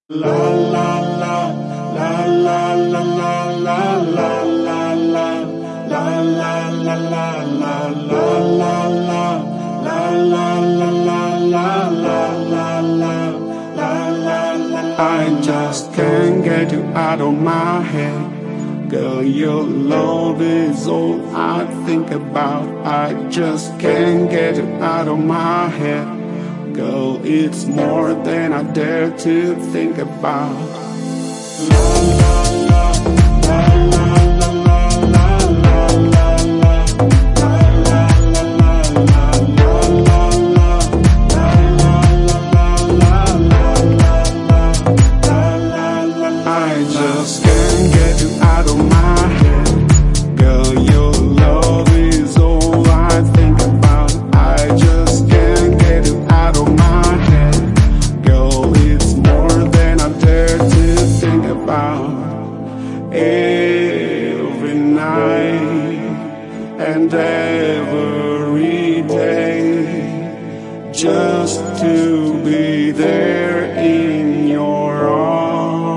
La la la la la la la la la la la la la la la la la la la I just can't get you out of my head. Girl, your love is all I think about. I just can't get you out of my head. Girl, it's more than I dare to think about. La la la la la la la la la I just can't get you out of my head. Girl, your love is all I think about. I just can't get you out of my head. Girl, it's more than I dare to think about. Every night and every day, just to be there in your arms.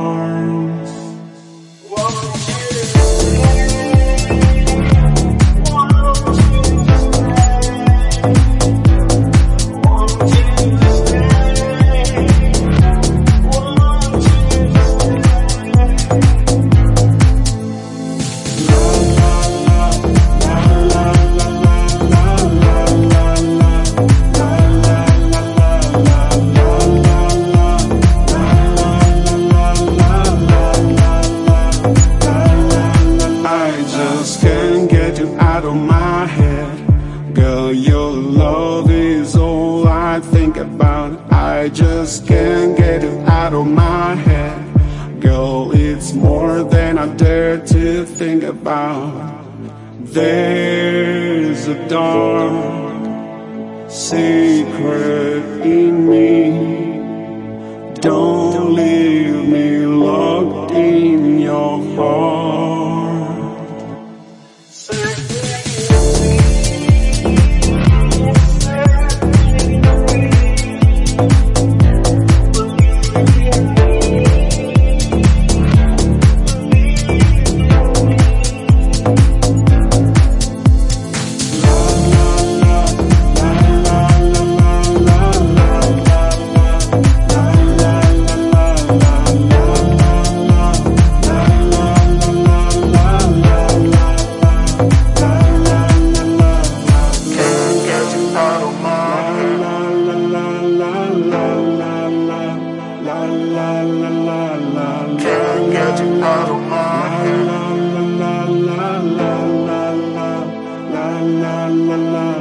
Can't get you out of my head. Girl, your love is all I think about. I just can't get you out of my head. Girl, it's more than I dare to think about. There's a dark secret in me. Don't leave me locked in your heart. Can't get you out of my head.